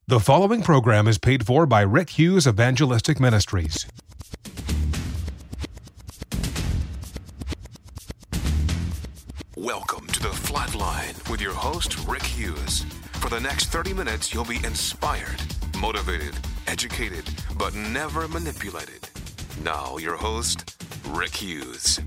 The following program is paid for by Rick Hughes Evangelistic Ministries. Welcome to The Flatline with your host, Rick Hughes. For the next 30 minutes, you'll be inspired, motivated, educated, but never manipulated. Now, your host, Rick Hughes.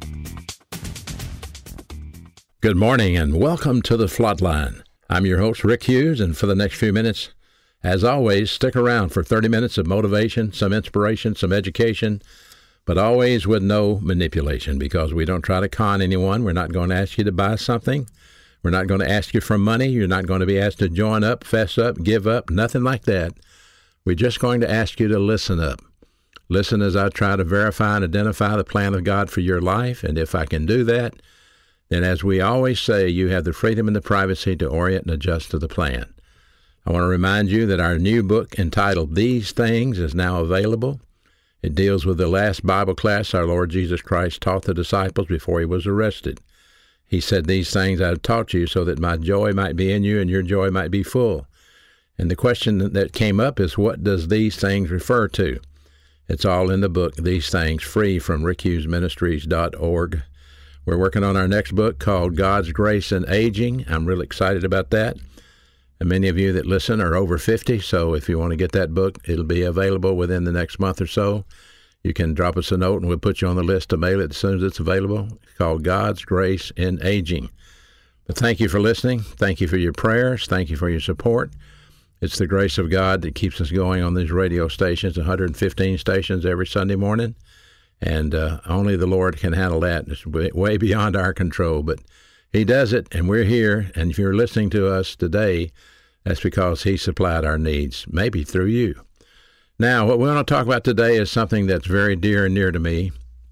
Good morning and welcome to The Flatline. I'm your host, Rick Hughes, and for the next few minutes, as always, stick around for 30 minutes of motivation, some inspiration, some education, but always with no manipulation, because we don't try to con anyone. We're not going to ask you to buy something. We're not going to ask you for money. You're not going to be asked to join up, fess up, give up, nothing like that. We're just going to ask you to listen up. Listen as I try to verify and identify the plan of God for your life, and if I can do that, then as we always say, you have the freedom and the privacy to orient and adjust to the plan. I want to remind you that our new book entitled These Things is now available. It deals with the last Bible class our Lord Jesus Christ taught the disciples before he was arrested. He said, "These things I have taught you so that my joy might be in you and your joy might be full." And the question that came up is, what does these things refer to? It's all in the book, These Things, free from rickhughesministries.org. We're working on our next book called God's Grace in Aging. I'm really excited about that. And many of you that listen are over 50, so if you want to get that book, it'll be available within the next month or so. You can drop us a note and we'll put you on the list to mail it as soon as it's available. It's called God's Grace in Aging. But thank you for listening. Thank you for your prayers. Thank you for your support. It's the grace of God that keeps us going on these radio stations, 115 stations every Sunday morning. And only the Lord can handle that. It's way beyond our control, but he does it, and we're here. And if you're listening to us today, that's because he supplied our needs, maybe through you. Now, what we want to talk about today is something that's very dear and near to me.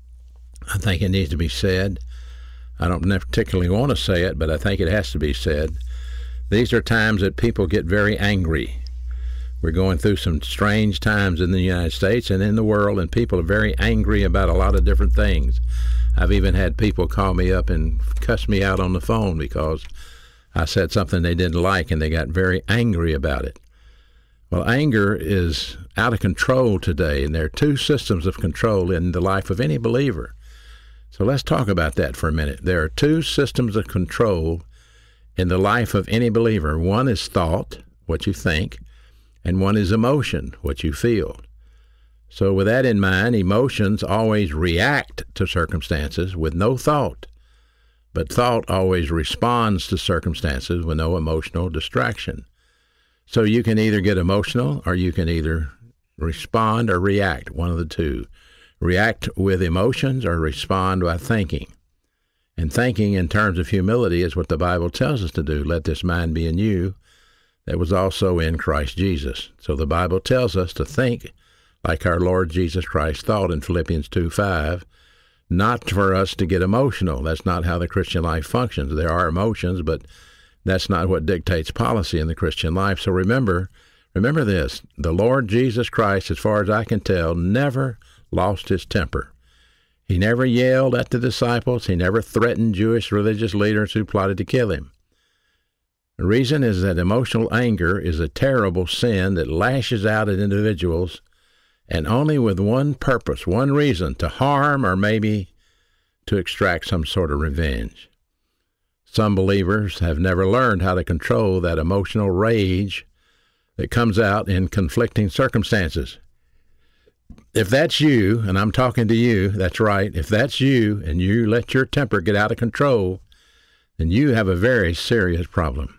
I think it needs to be said. I don't particularly want to say it, but I think it has to be said. These are times that people get very angry. We're going through some strange times in the United States and in the world, and people are very angry about a lot of different things. I've even had people call me up and cuss me out on the phone because I said something they didn't like, and they got very angry about it. Well, anger is out of control today, and there are two systems of control in the life of any believer. So let's talk about that for a minute. There are two systems of control in the life of any believer. One is thought, what you think, and one is emotion, what you feel. So with that in mind, emotions always react to circumstances with no thought, but thought always responds to circumstances with no emotional distraction. So you can either get emotional or you can either respond or react, one of the two. React with emotions or respond by thinking. And thinking in terms of humility is what the Bible tells us to do. Let this mind be in you that was also in Christ Jesus. So the Bible tells us to think like our Lord Jesus Christ thought in Philippians 2:5, not for us to get emotional. That's not how the Christian life functions. There are emotions, but that's not what dictates policy in the Christian life. So remember this, the Lord Jesus Christ, as far as I can tell, never lost his temper. He never yelled at the disciples. He never threatened Jewish religious leaders who plotted to kill him. The reason is that emotional anger is a terrible sin that lashes out at individuals, and only with one purpose, one reason, to harm or maybe to extract some sort of revenge. Some believers have never learned how to control that emotional rage that comes out in conflicting circumstances. If that's you, and I'm talking to you, that's right, if that's you and you let your temper get out of control, then you have a very serious problem.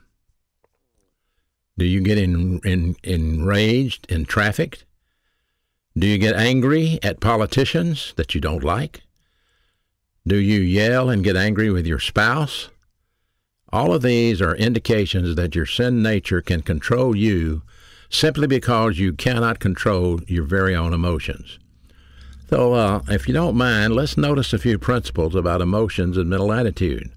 Do you get enraged in traffic? Do you get angry at politicians that you don't like? Do you yell and get angry with your spouse? All of these are indications that your sin nature can control you simply because you cannot control your very own emotions. So if you don't mind, let's notice a few principles about emotions and mental attitude.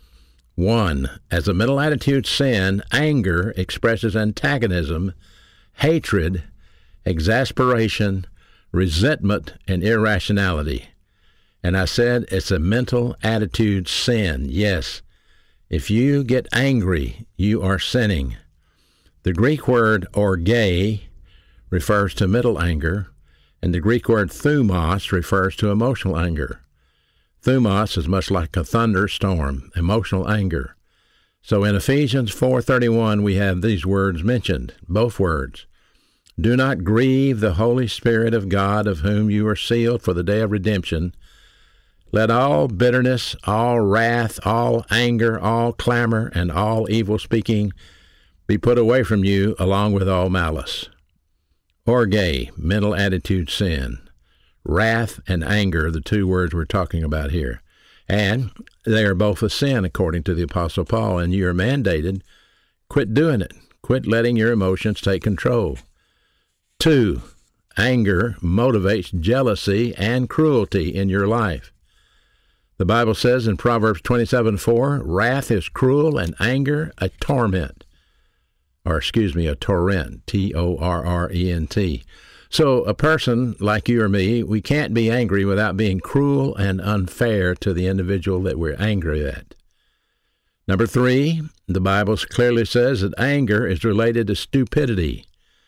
1, as a mental attitude sin, anger expresses antagonism, hatred, exasperation, resentment, and irrationality. And I said it's a mental attitude sin. Yes, if you get angry, you are sinning. The Greek word orge refers to middle anger, and the Greek word thumos refers to emotional anger. Thumos is much like a thunderstorm, emotional anger. So in Ephesians 4:31, we have these words mentioned, both words. Do not grieve the Holy Spirit of God, of whom you are sealed for the day of redemption. Let all bitterness, all wrath, all anger, all clamor, and all evil speaking be put away from you, along with all malice. Orge, mental attitude sin. Wrath and anger, the two words we're talking about here. And they are both a sin, according to the Apostle Paul, and you are mandated, quit doing it. Quit letting your emotions take control. 2, anger motivates jealousy and cruelty in your life. The Bible says in Proverbs 27:4, wrath is cruel and anger a torment. A torrent, Torrent. So a person like you or me, we can't be angry without being cruel and unfair to the individual that we're angry at. Number 3, the Bible clearly says that anger is related to stupidity.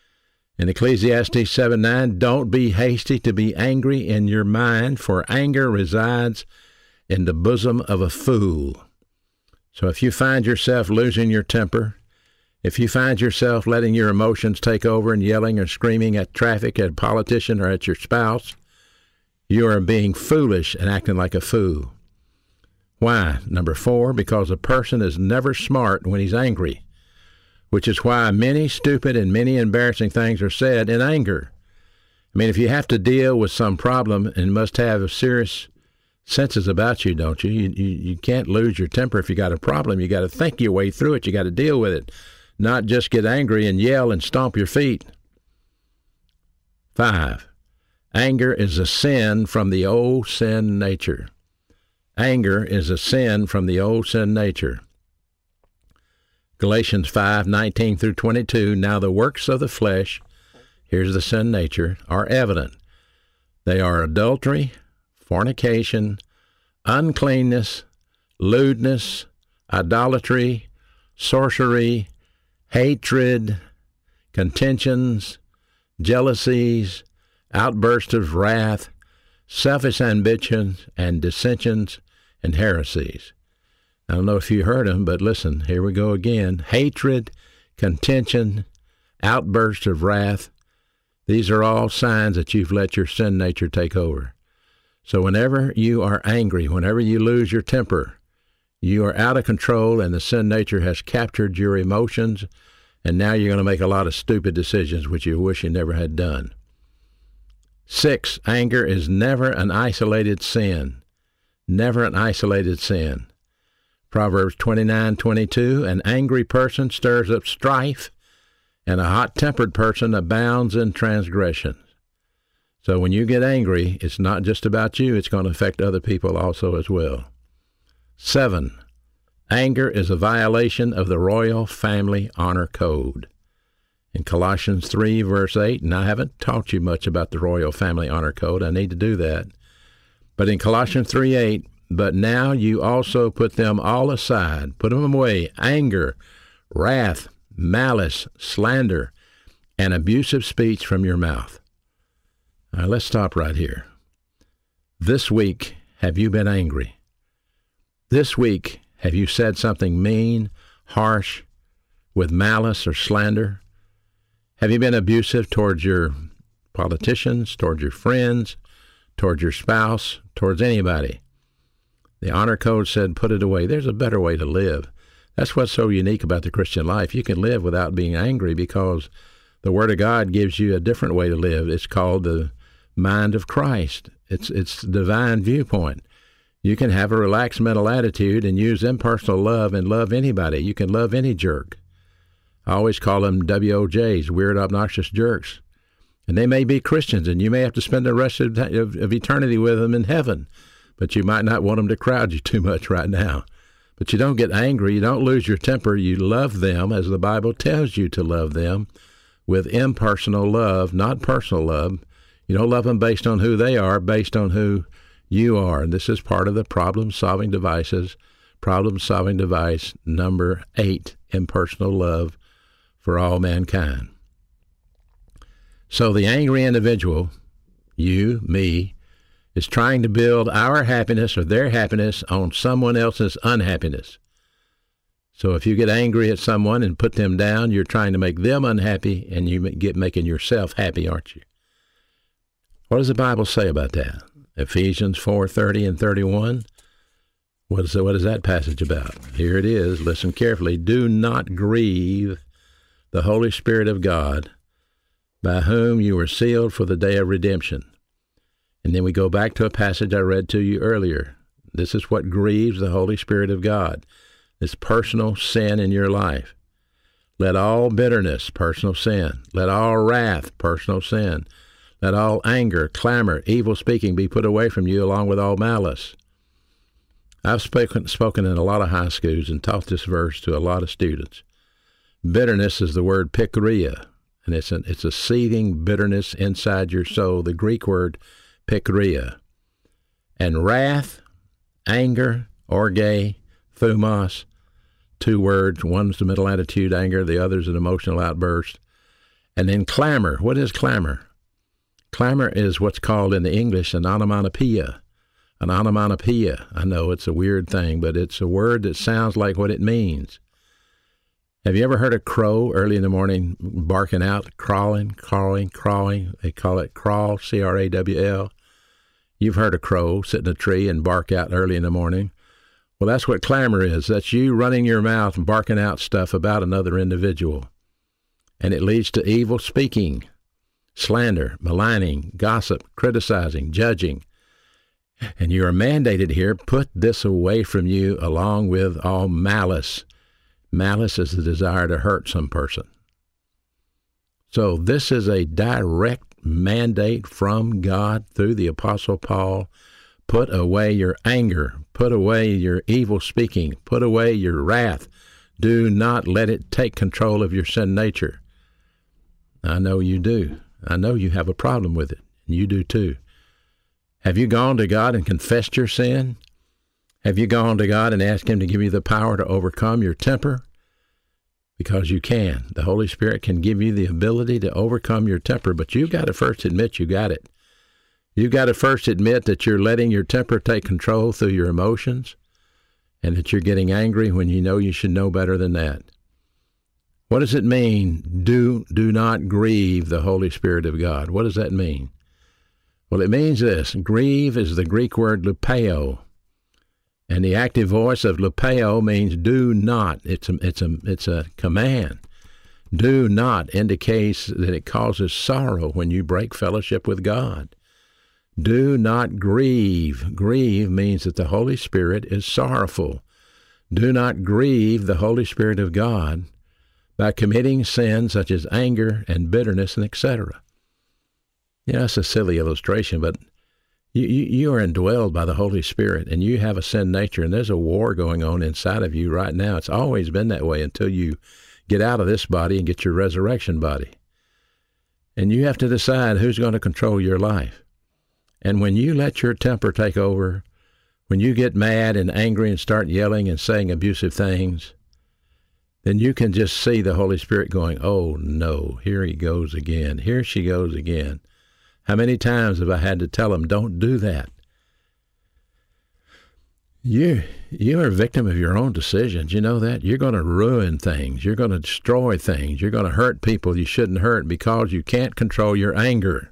In Ecclesiastes 7:9, don't be hasty to be angry in your mind, for anger resides in the bosom of a fool. So if you find yourself losing your temper, if you find yourself letting your emotions take over and yelling or screaming at traffic, at a politician, or at your spouse, you are being foolish and acting like a fool. Why? Number 4, because a person is never smart when he's angry, which is why many stupid and many embarrassing things are said in anger. I mean, if you have to deal with some problem and must have serious senses about you, don't you? You can't lose your temper if you got a problem. You got to think your way through it. You got to deal with it, not just get angry and yell and stomp your feet. 5, anger is a sin from the old sin nature. Anger is a sin from the old sin nature. Galatians 5:19 through 22, now the works of the flesh, here's the sin nature, are evident. They are adultery, fornication, uncleanness, lewdness, idolatry, sorcery, hatred, contentions, jealousies, outbursts of wrath, selfish ambitions, and dissensions and heresies. I don't know if you heard them, but listen, here we go again. Hatred, contention, outbursts of wrath. These are all signs that you've let your sin nature take over. So whenever you are angry, whenever you lose your temper, you are out of control and the sin nature has captured your emotions, and now you're going to make a lot of stupid decisions which you wish you never had done. 6, anger is never an isolated sin. Never an isolated sin. Proverbs 29:22, an angry person stirs up strife, and a hot-tempered person abounds in transgressions. So when you get angry, it's not just about you, it's going to affect other people also as well. 7, anger is a violation of the royal family honor code. In Colossians 3, verse 8, and I haven't taught you much about the royal family honor code, I need to do that. But in Colossians 3:8, but now you also put them all aside, put them away, anger, wrath, malice, slander, and abusive speech from your mouth. Now let's stop right here. This week, have you been angry? This week, have you said something mean, harsh, with malice or slander? Have you been abusive towards your politicians, towards your friends, towards your spouse, towards anybody? The honor code said, put it away. There's a better way to live. That's what's so unique about the Christian life. You can live without being angry because the Word of God gives you a different way to live. It's called the mind of Christ. It's the divine viewpoint. You can have a relaxed mental attitude and use impersonal love and love anybody. You can love any jerk. I always call them WOJs, weird, obnoxious jerks. And they may be Christians, and you may have to spend the rest of eternity with them in heaven. But you might not want them to crowd you too much right now. But you don't get angry. You don't lose your temper. You love them as the Bible tells you to love them with impersonal love, not personal love. You don't love them based on who they are, based on who you are. And this is part of the problem-solving devices. Problem-solving device number 8, impersonal love for all mankind. So the angry individual, you, me, is trying to build our happiness or their happiness on someone else's unhappiness. So if you get angry at someone and put them down, you're trying to make them unhappy, and you get making yourself happy, aren't you? What does the Bible say about that? Ephesians 4:30 and 31. What is that passage about? Here it is. Listen carefully. Do not grieve the Holy Spirit of God, by whom you were sealed for the day of redemption. And then we go back to a passage I read to you earlier. This is what grieves the Holy Spirit of God. This personal sin in your life. Let all bitterness, personal sin. Let all wrath, personal sin. Let all anger, clamor, evil speaking be put away from you, along with all malice. I've spoken in a lot of high schools and taught this verse to a lot of students. Bitterness is the word pikria, and it's a seething bitterness inside your soul, the Greek word pikria. And wrath, anger, orge, thumos, two words. One's the mental attitude, anger. The other's an emotional outburst. And then clamor. What is clamor? Clamor is what's called in the English an onomatopoeia. An onomatopoeia. I know it's a weird thing, but it's a word that sounds like what it means. Have you ever heard a crow early in the morning barking out, crawling? They call it crawl, C-R-A-W-L. You've heard a crow sit in a tree and bark out early in the morning. Well, that's what clamor is. That's you running your mouth and barking out stuff about another individual. And it leads to evil speaking, slander, maligning, gossip, criticizing, judging. And you are mandated here, put this away from you along with all malice. Malice is the desire to hurt some person. So this is a direct mandate from God through the Apostle Paul. Put away your anger. Put away your evil speaking. Put away your wrath. Do not let it take control of your sin nature. I know you do. I know you have a problem with it. And you do too. Have you gone to God and confessed your sin? Have you gone to God and asked Him to give you the power to overcome your temper? Because you can. The Holy Spirit can give you the ability to overcome your temper, but you've got to first admit you got it. You've got to first admit that you're letting your temper take control through your emotions, and that you're getting angry when you know you should know better than that. What does it mean, do not grieve the Holy Spirit of God? What does that mean? Well, it means this. Grieve is the Greek word lupeo. And the active voice of lupeo means do not. It's a command. Do not indicates that it causes sorrow when you break fellowship with God. Do not grieve. Grieve means that the Holy Spirit is sorrowful. Do not grieve the Holy Spirit of God by committing sins such as anger and bitterness and etc. Yeah, it's a silly illustration, but you are indwelled by the Holy Spirit, and you have a sin nature, and there's a war going on inside of you right now. It's always been that way until you get out of this body and get your resurrection body. And you have to decide who's going to control your life. And when you let your temper take over, when you get mad and angry and start yelling and saying abusive things, then you can just see the Holy Spirit going, oh no, here he goes again. Here she goes again. How many times have I had to tell them, don't do that? You are a victim of your own decisions. You know that? You're going to ruin things. You're going to destroy things. You're going to hurt people you shouldn't hurt because you can't control your anger.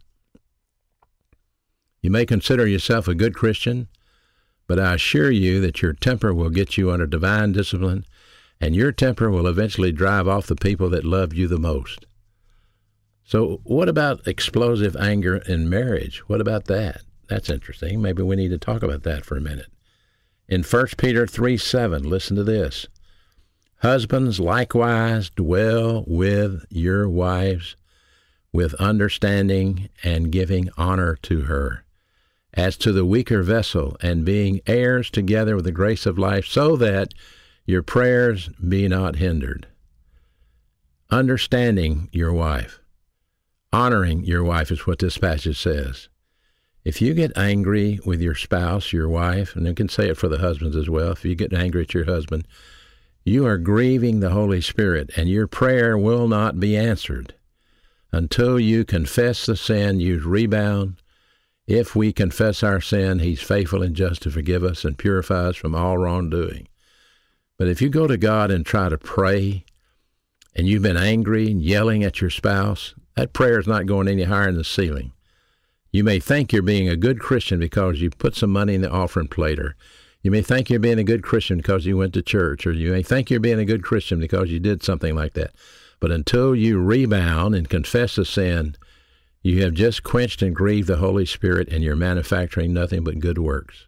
You may consider yourself a good Christian, but I assure you that your temper will get you under divine discipline, and your temper will eventually drive off the people that love you the most. So what about explosive anger in marriage? What about that? That's interesting. Maybe we need to talk about that for a minute. In 1 Peter 3:7, listen to this. Husbands likewise dwell with your wives with understanding and giving honor to her, as to the weaker vessel, and being heirs together with the grace of life, so that your prayers be not hindered. Understanding your wife. Honoring your wife is what this passage says. If you get angry with your spouse, your wife, and you can say it for the husbands as well, if you get angry at your husband, you are grieving the Holy Spirit, and your prayer will not be answered until you confess the sin. You rebound. If we confess our sin, he's faithful and just to forgive us and purify us from all wrongdoing. But if you go to God and try to pray, and you've been angry and yelling at your spouse, that prayer is not going any higher than the ceiling. You may think you're being a good Christian because you put some money in the offering plate, or you may think you're being a good Christian because you went to church, or you may think you're being a good Christian because you did something like that. But until you rebound and confess the sin, you have just quenched and grieved the Holy Spirit, and you're manufacturing nothing but good works.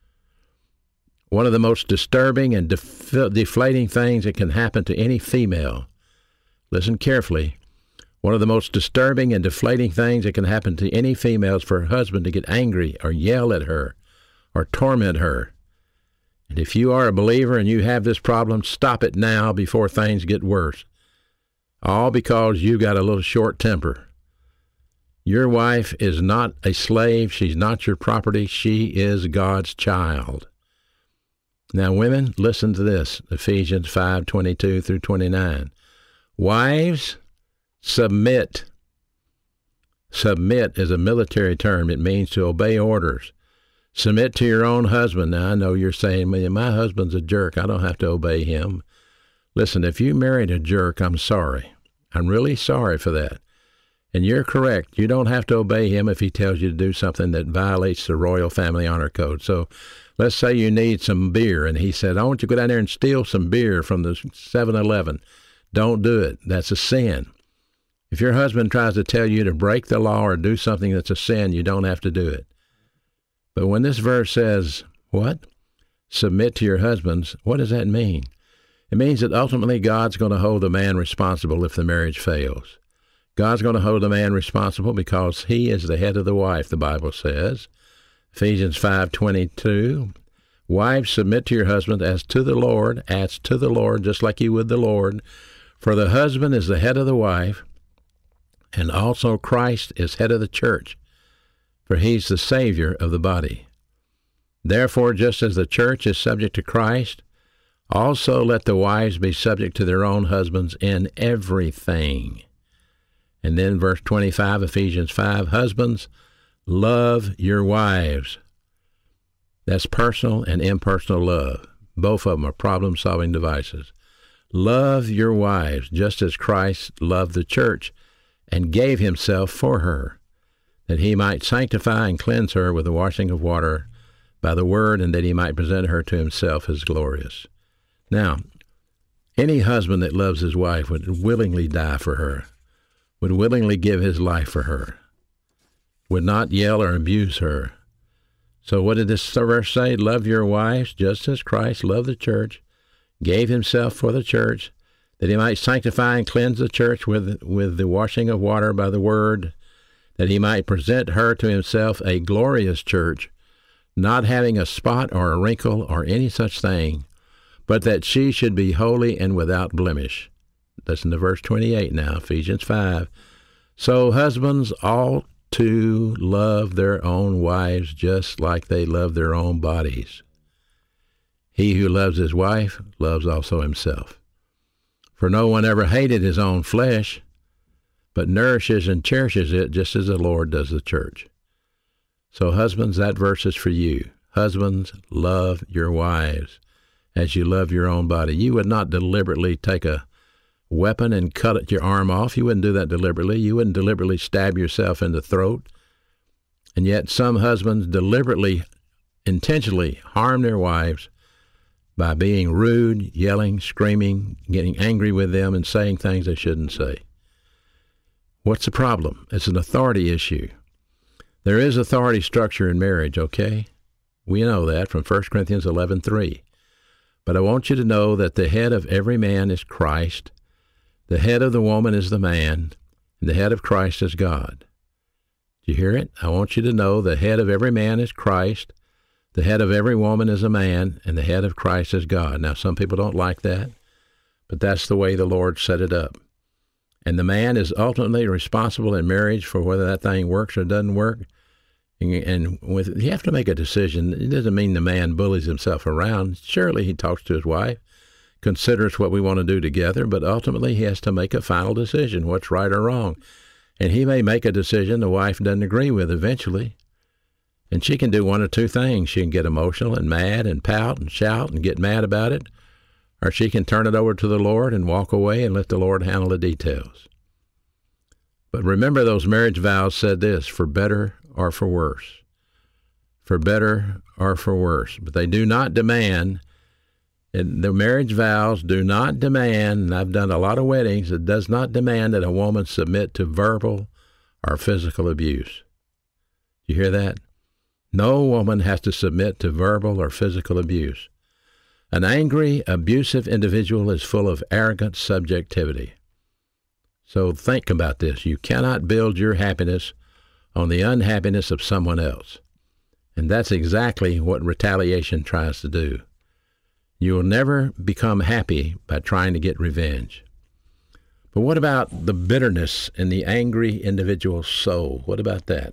One of the most disturbing and deflating things that can happen to any female, listen carefully, one of the most disturbing and deflating things that can happen to any female is for her husband to get angry or yell at her or torment her. And if you are a believer and you have this problem, stop it now before things get worse. All because you got a little short temper. Your wife is not a slave. She's not your property. She is God's child. Now, women, listen to this, Ephesians 5:22 through 29. Wives, submit. Submit is a military term. It means to obey orders. Submit to your own husband. Now, I know you're saying, my husband's a jerk. I don't have to obey him. Listen, if you married a jerk, I'm sorry. I'm really sorry for that. And you're correct. You don't have to obey him if he tells you to do something that violates the Royal Family Honor Code. So let's say you need some beer, and he said, I want you to go down there and steal some beer from the 7-Eleven. Don't do it. That's a sin. If your husband tries to tell you to break the law or do something that's a sin, you don't have to do it. But when this verse says, what? Submit to your husbands, what does that mean? It means that ultimately God's going to hold a man responsible if the marriage fails. God's going to hold a man responsible because he is the head of the wife, the Bible says. Ephesians 5:22, wives, submit to your husband as to the Lord, just like you would the Lord. For the husband is the head of the wife, and also Christ is head of the church, for he's the Savior of the body. Therefore, just as the church is subject to Christ, also let the wives be subject to their own husbands in everything. And then verse 25, Ephesians 5, husbands, love your wives. That's personal and impersonal love. Both of them are problem-solving devices. Love your wives, just as Christ loved the church and gave himself for her, that he might sanctify and cleanse her with the washing of water by the word, and that he might present her to himself as glorious. Now, any husband that loves his wife would willingly die for her, would willingly give his life for her, would not yell or abuse her. So what did this verse say? Love your wives just as Christ loved the church, gave himself for the church, that he might sanctify and cleanse the church with the washing of water by the word, that he might present her to himself a glorious church, not having a spot or a wrinkle or any such thing, but that she should be holy and without blemish. Listen to verse 28 now, Ephesians 5. So husbands ought to love their own wives just like they love their own bodies. He who loves his wife loves also himself. For no one ever hated his own flesh, but nourishes and cherishes it just as the Lord does the church. So husbands, that verse is for you. Husbands, love your wives as you love your own body. You would not deliberately take a weapon and cut your arm off. You wouldn't do that deliberately. You wouldn't deliberately stab yourself in the throat. And yet some husbands deliberately, intentionally harm their wives by being rude, yelling, screaming, getting angry with them, and saying things they shouldn't say. What's the problem? It's an authority issue. There is authority structure in marriage, okay? We know that from 1 Corinthians 11:3. But I want you to know that the head of every man is Christ, the head of the woman is the man, and the head of Christ is God. Do you hear it? I want you to know the head of every man is Christ, the head of every woman is a man, and the head of Christ is God. Now, some people don't like that, but that's the way the Lord set it up. And the man is ultimately responsible in marriage for whether that thing works or doesn't work. And you have to make a decision. It doesn't mean the man bullies himself around. Surely he talks to his wife, considers what we want to do together, but ultimately he has to make a final decision, what's right or wrong. And he may make a decision the wife doesn't agree with eventually. And she can do one or two things. She can get emotional and mad and pout and shout and get mad about it, or she can turn it over to the Lord and walk away and let the Lord handle the details. But remember, those marriage vows said this: for better or for worse. For better or for worse. But they do not demand, the marriage vows do not demand, and I've done a lot of weddings, it does not demand that a woman submit to verbal or physical abuse. You hear that? No woman has to submit to verbal or physical abuse. An angry, abusive individual is full of arrogant subjectivity. So think about this. You cannot build your happiness on the unhappiness of someone else. And that's exactly what retaliation tries to do. You will never become happy by trying to get revenge. But what about the bitterness in the angry individual's soul? What about that?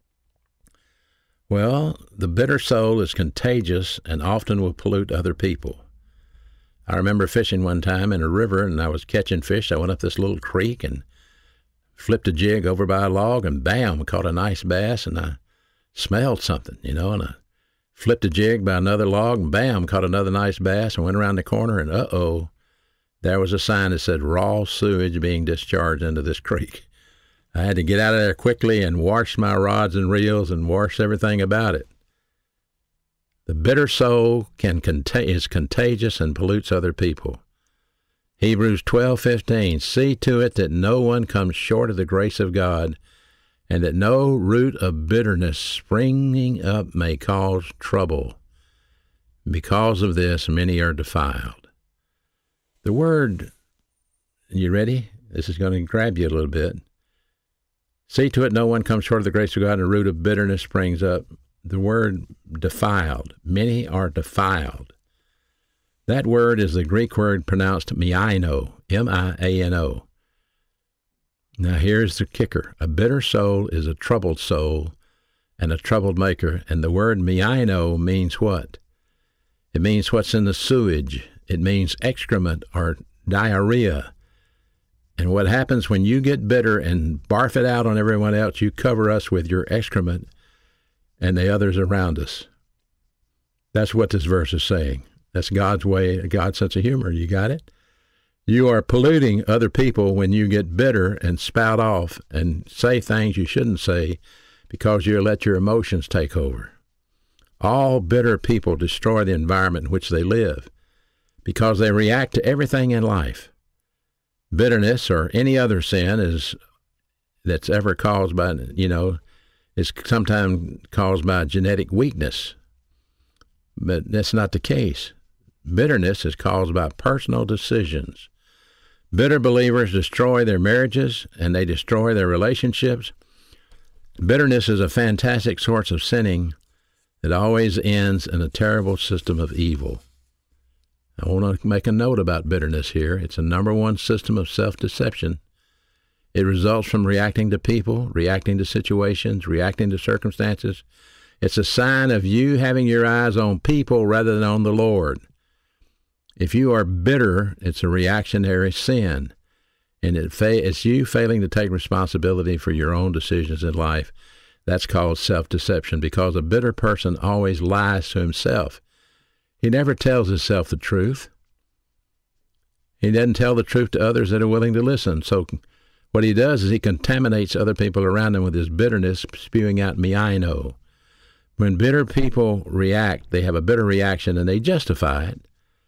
Well, the bitter soul is contagious and often will pollute other people. I remember fishing one time in a river, and I was catching fish. I went up this little creek and flipped a jig over by a log, and bam, caught a nice bass, and I smelled something, and I flipped a jig by another log, and bam, caught another nice bass, and went around the corner, and uh-oh, there was a sign that said raw sewage being discharged into this creek. I had to get out of there quickly and wash my rods and reels and wash everything about it. The bitter soul is contagious and pollutes other people. Hebrews 12:15, see to it that no one comes short of the grace of God, and that no root of bitterness springing up may cause trouble. Because of this, many are defiled. The word, you ready? This is going to grab you a little bit. See to it no one comes short of the grace of God, and a root of bitterness springs up. The word defiled. Many are defiled. That word is the Greek word pronounced miano, M-I-A-N-O. Now here's the kicker. A bitter soul is a troubled soul and a troubled maker. And the word miano means what? It means what's in the sewage. It means excrement or diarrhea. And what happens when you get bitter and barf it out on everyone else, you cover us with your excrement and the others around us. That's what this verse is saying. That's God's way, God's sense of humor. You got it? You are polluting other people when you get bitter and spout off and say things you shouldn't say because you let your emotions take over. All bitter people destroy the environment in which they live because they react to everything in life. Bitterness or any other sin that's ever caused by, is sometimes caused by genetic weakness. But that's not the case. Bitterness is caused by personal decisions. Bitter believers destroy their marriages and they destroy their relationships. Bitterness is a fantastic source of sinning that always ends in a terrible system of evil. I want to make a note about bitterness here. It's a number one system of self-deception. It results from reacting to people, reacting to situations, reacting to circumstances. It's a sign of you having your eyes on people rather than on the Lord. If you are bitter, it's a reactionary sin, and it's you failing to take responsibility for your own decisions in life. That's called self-deception, because a bitter person always lies to himself. He never tells himself the truth. He doesn't tell the truth to others that are willing to listen. So what he does is he contaminates other people around him with his bitterness, spewing out miano. When bitter people react, they have a bitter reaction, and they justify it.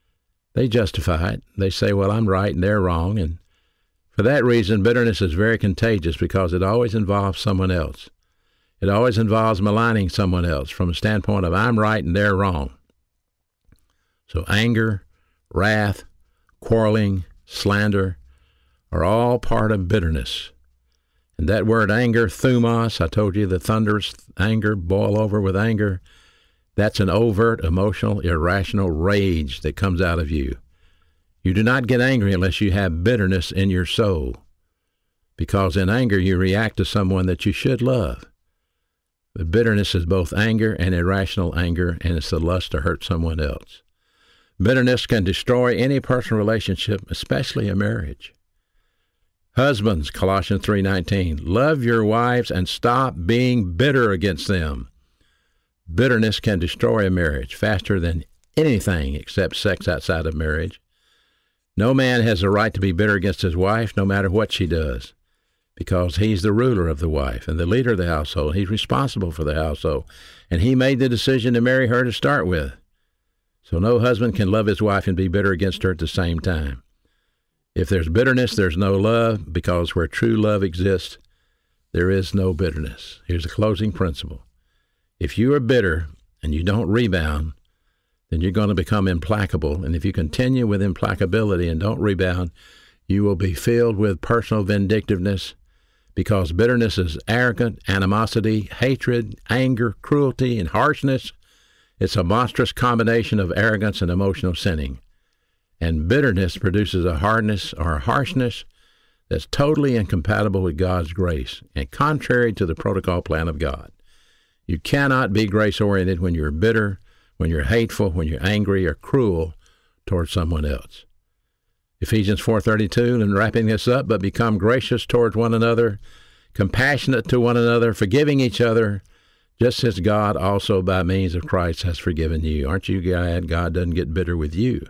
They say, well, I'm right and they're wrong. And for that reason, bitterness is very contagious because it always involves someone else. It always involves maligning someone else from a standpoint of I'm right and they're wrong. So anger, wrath, quarreling, slander are all part of bitterness. And that word anger, thumos, I told you the thunderous anger, boil over with anger, that's an overt, emotional, irrational rage that comes out of you. You do not get angry unless you have bitterness in your soul, because in anger you react to someone that you should love. But bitterness is both anger and irrational anger, and it's the lust to hurt someone else. Bitterness can destroy any personal relationship, especially a marriage. Husbands, Colossians 3:19, love your wives and stop being bitter against them. Bitterness can destroy a marriage faster than anything except sex outside of marriage. No man has a right to be bitter against his wife, no matter what she does, because he's the ruler of the wife and the leader of the household. He's responsible for the household, and he made the decision to marry her to start with. So no husband can love his wife and be bitter against her at the same time. If there's bitterness, there's no love, because where true love exists, there is no bitterness. Here's a closing principle. If you are bitter and you don't rebound, then you're going to become implacable. And if you continue with implacability and don't rebound, you will be filled with personal vindictiveness, because bitterness is arrogant, animosity, hatred, anger, cruelty, and harshness. It's a monstrous combination of arrogance and emotional sinning. And bitterness produces a hardness or a harshness that's totally incompatible with God's grace and contrary to the protocol plan of God. You cannot be grace-oriented when you're bitter, when you're hateful, when you're angry or cruel towards someone else. Ephesians 4:32, and wrapping this up, but become gracious towards one another, compassionate to one another, forgiving each other, just as God also by means of Christ has forgiven you. Aren't you glad God doesn't get bitter with you?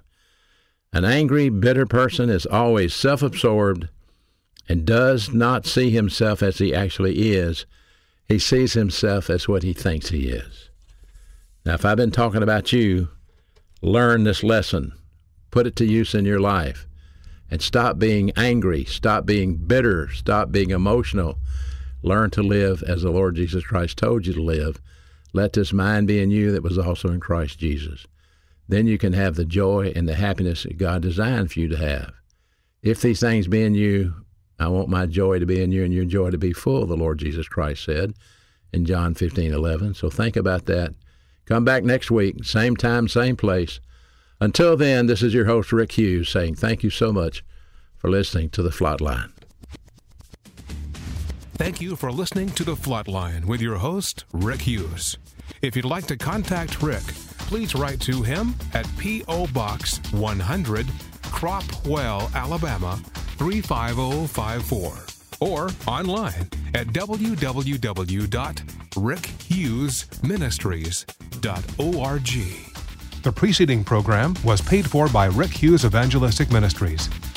An angry, bitter person is always self-absorbed and does not see himself as he actually is. He sees himself as what he thinks he is. Now, if I've been talking about you, learn this lesson. Put it to use in your life. And stop being angry. Stop being bitter. Stop being emotional. Learn to live as the Lord Jesus Christ told you to live. Let this mind be in you that was also in Christ Jesus. Then you can have the joy and the happiness that God designed for you to have. If these things be in you, I want my joy to be in you and your joy to be full, the Lord Jesus Christ said in John 15:11. So think about that. Come back next week, same time, same place. Until then, this is your host, Rick Hughes, saying thank you so much for listening to The Flatline. Thank you for listening to The Flatline with your host, Rick Hughes. If you'd like to contact Rick, please write to him at P.O. Box 100, Cropwell, Alabama 35054, or online at www.rickhughesministries.org. The preceding program was paid for by Rick Hughes Evangelistic Ministries.